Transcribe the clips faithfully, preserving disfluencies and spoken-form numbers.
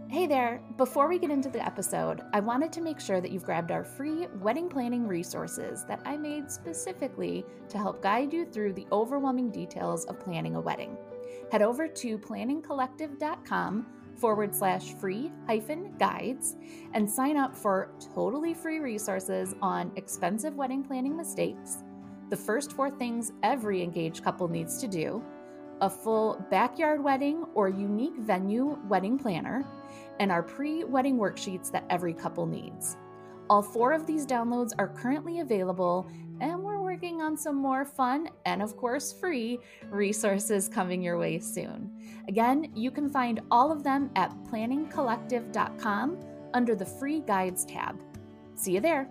Hey there! Before we get into the episode, I wanted to make sure that you've grabbed our free wedding planning resources that I made specifically to help guide you through the overwhelming details of planning a wedding. Head over to planningcollective.com forward slash free hyphen guides and sign up for totally free resources on expensive wedding planning mistakes, the first four things every engaged couple needs to do, a full backyard wedding or unique venue wedding planner, and our pre-wedding worksheets that every couple needs. All four of these downloads are currently available, and we're working on some more fun and, of course, free resources coming your way soon. Again, you can find all of them at planning collective dot com under the Free Guides tab. See you there!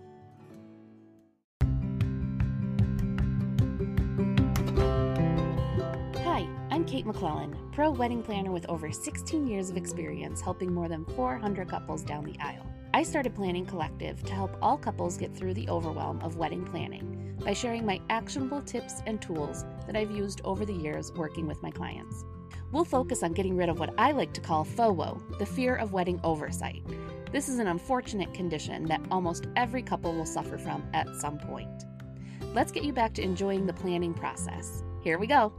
I'm Kate McClellan, pro wedding planner with over sixteen years of experience helping more than four hundred couples down the aisle. I started Planning Collective to help all couples get through the overwhelm of wedding planning by sharing my actionable tips and tools that I've used over the years working with my clients. We'll focus on getting rid of what I like to call FOWO, the fear of wedding oversight. This is an unfortunate condition that almost every couple will suffer from at some point. Let's get you back to enjoying the planning process. Here we go.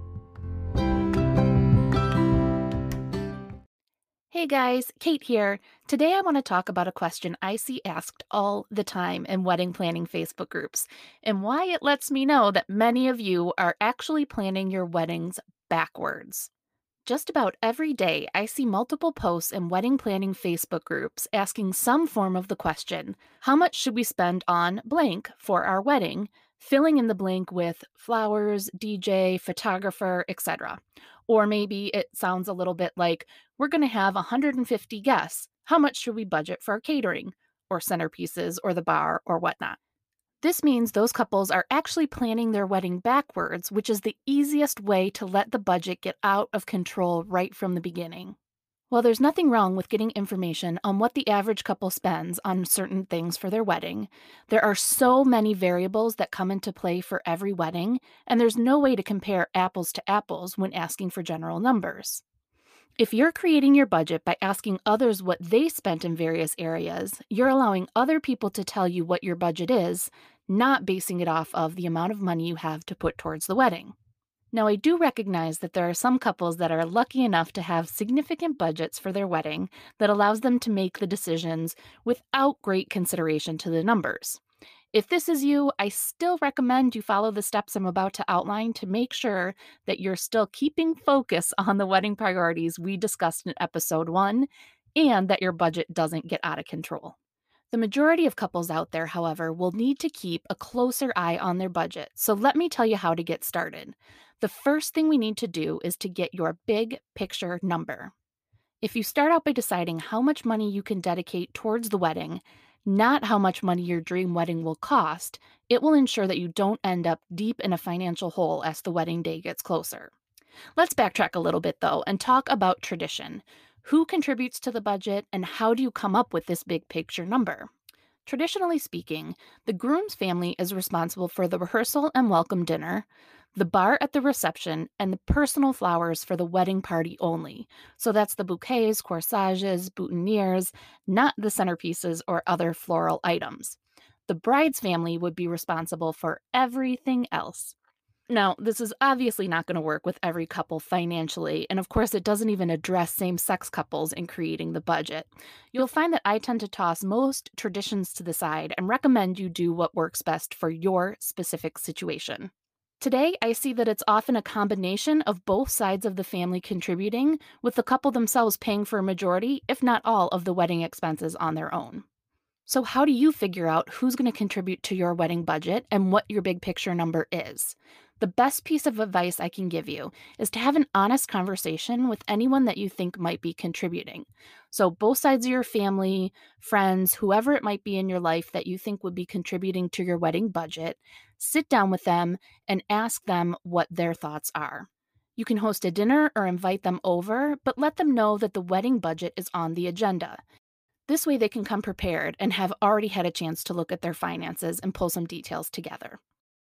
Hey guys, Kate here. Today I want to talk about a question I see asked all the time in wedding planning Facebook groups, and why it lets me know that many of you are actually planning your weddings backwards. Just about every day, I see multiple posts in wedding planning Facebook groups asking some form of the question, how much should we spend on blank for our wedding? Filling in the blank with flowers, D J, photographer, et cetera. Or maybe it sounds a little bit like, we're going to have one hundred fifty guests. How much should we budget for our catering, or centerpieces, or the bar, or whatnot? This means those couples are actually planning their wedding backwards, which is the easiest way to let the budget get out of control right from the beginning. While there's nothing wrong with getting information on what the average couple spends on certain things for their wedding, there are so many variables that come into play for every wedding, and there's no way to compare apples to apples when asking for general numbers. If you're creating your budget by asking others what they spent in various areas, you're allowing other people to tell you what your budget is, not basing it off of the amount of money you have to put towards the wedding. Now, I do recognize that there are some couples that are lucky enough to have significant budgets for their wedding that allows them to make the decisions without great consideration to the numbers. If this is you, I still recommend you follow the steps I'm about to outline to make sure that you're still keeping focus on the wedding priorities we discussed in episode one, and that your budget doesn't get out of control. The majority of couples out there, however, will need to keep a closer eye on their budget, so let me tell you how to get started. The first thing we need to do is to get your big picture number. If you start out by deciding how much money you can dedicate towards the wedding, not how much money your dream wedding will cost, it will ensure that you don't end up deep in a financial hole as the wedding day gets closer. Let's backtrack a little bit, though, and talk about tradition. Who contributes to the budget, and how do you come up with this big picture number? Traditionally speaking, the groom's family is responsible for the rehearsal and welcome dinner, the bar at the reception, and the personal flowers for the wedding party only. So that's the bouquets, corsages, boutonnieres, not the centerpieces or other floral items. The bride's family would be responsible for everything else. Now, this is obviously not going to work with every couple financially, and of course it doesn't even address same-sex couples in creating the budget. You'll find that I tend to toss most traditions to the side and recommend you do what works best for your specific situation. Today, I see that it's often a combination of both sides of the family contributing, with the couple themselves paying for a majority, if not all, of the wedding expenses on their own. So how do you figure out who's going to contribute to your wedding budget and what your big picture number is? The best piece of advice I can give you is to have an honest conversation with anyone that you think might be contributing. So both sides of your family, friends, whoever it might be in your life that you think would be contributing to your wedding budget, sit down with them and ask them what their thoughts are. You can host a dinner or invite them over, but let them know that the wedding budget is on the agenda. This way they can come prepared and have already had a chance to look at their finances and pull some details together.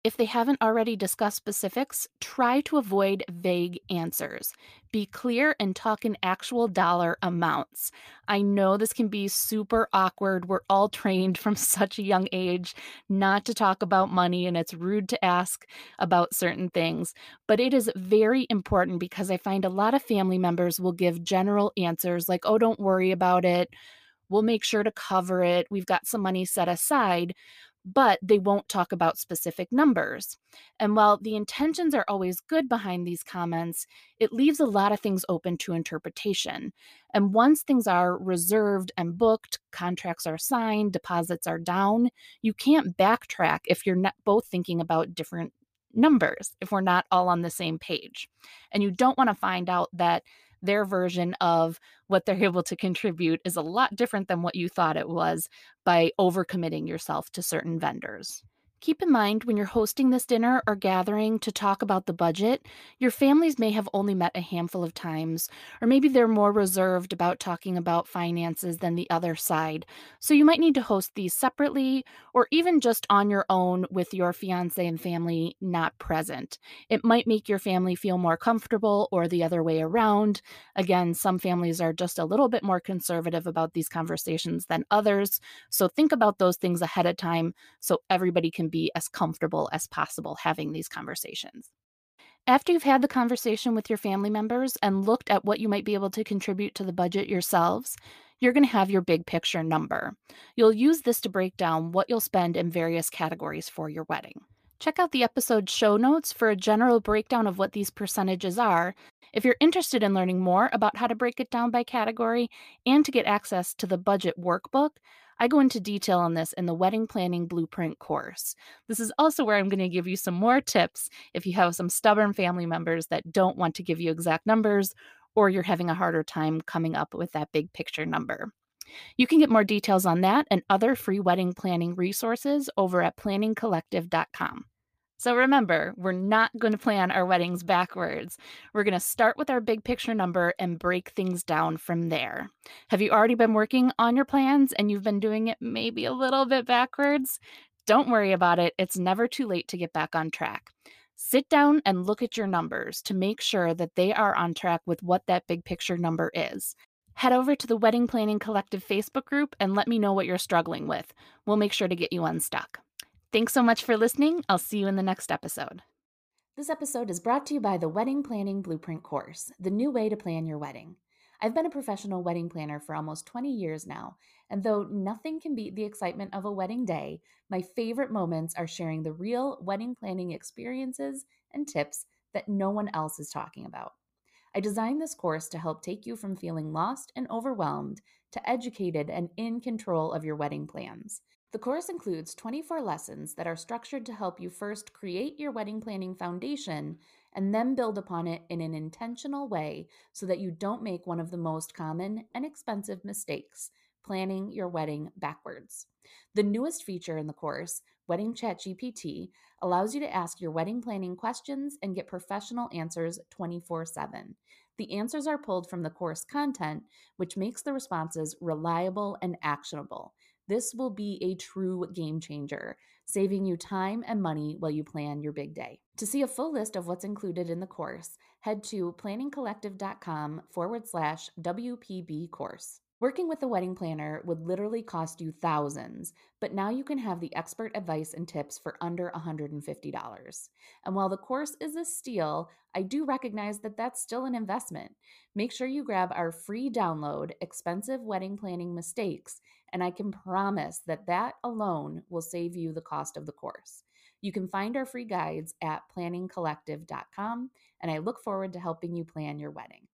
If they haven't already discussed specifics, try to avoid vague answers. Be clear and talk in actual dollar amounts. I know this can be super awkward. We're all trained from such a young age not to talk about money, and it's rude to ask about certain things. But it is very important because I find a lot of family members will give general answers like, oh, don't worry about it. We'll make sure to cover it. We've got some money set aside, but they won't talk about specific numbers. And while the intentions are always good behind these comments, it leaves a lot of things open to interpretation. And once things are reserved and booked, contracts are signed, deposits are down, you can't backtrack if you're not both thinking about different numbers, if we're not all on the same page. And you don't want to find out that their version of what they're able to contribute is a lot different than what you thought it was by overcommitting yourself to certain vendors. Keep in mind when you're hosting this dinner or gathering to talk about the budget, your families may have only met a handful of times, or maybe they're more reserved about talking about finances than the other side. So you might need to host these separately or even just on your own with your fiance and family not present. It might make your family feel more comfortable or the other way around. Again, some families are just a little bit more conservative about these conversations than others. So think about those things ahead of time so everybody can be as comfortable as possible having these conversations. After you've had the conversation with your family members and looked at what you might be able to contribute to the budget yourselves, you're going to have your big picture number. You'll use this to break down what you'll spend in various categories for your wedding. Check out the episode show notes for a general breakdown of what these percentages are. If you're interested in learning more about how to break it down by category and to get access to the budget workbook, I go into detail on this in the Wedding Planning Blueprint course. This is also where I'm going to give you some more tips if you have some stubborn family members that don't want to give you exact numbers or you're having a harder time coming up with that big picture number. You can get more details on that and other free wedding planning resources over at planning collective dot com. So remember, we're not going to plan our weddings backwards. We're going to start with our big picture number and break things down from there. Have you already been working on your plans and you've been doing it maybe a little bit backwards? Don't worry about it. It's never too late to get back on track. Sit down and look at your numbers to make sure that they are on track with what that big picture number is. Head over to the Wedding Planning Collective Facebook group and let me know what you're struggling with. We'll make sure to get you unstuck. Thanks so much for listening. I'll see you in the next episode. This episode is brought to you by the Wedding Planning Blueprint course, the new way to plan your wedding. I've been a professional wedding planner for almost twenty years now, and though nothing can beat the excitement of a wedding day, my favorite moments are sharing the real wedding planning experiences and tips that no one else is talking about. I designed this course to help take you from feeling lost and overwhelmed to educated and in control of your wedding plans. The course includes twenty-four lessons that are structured to help you first create your wedding planning foundation and then build upon it in an intentional way so that you don't make one of the most common and expensive mistakes, planning your wedding backwards. The newest feature in the course, Wedding Chat G P T, allows you to ask your wedding planning questions and get professional answers twenty-four seven. The answers are pulled from the course content, which makes the responses reliable and actionable. This will be a true game changer, saving you time and money while you plan your big day. To see a full list of what's included in the course, head to planning collective dot com forward slash W P B course. Working with a wedding planner would literally cost you thousands, but now you can have the expert advice and tips for under one hundred fifty dollars. And while the course is a steal, I do recognize that that's still an investment. Make sure you grab our free download, Expensive Wedding Planning Mistakes, and I can promise that that alone will save you the cost of the course. You can find our free guides at planning collective dot com, and I look forward to helping you plan your wedding.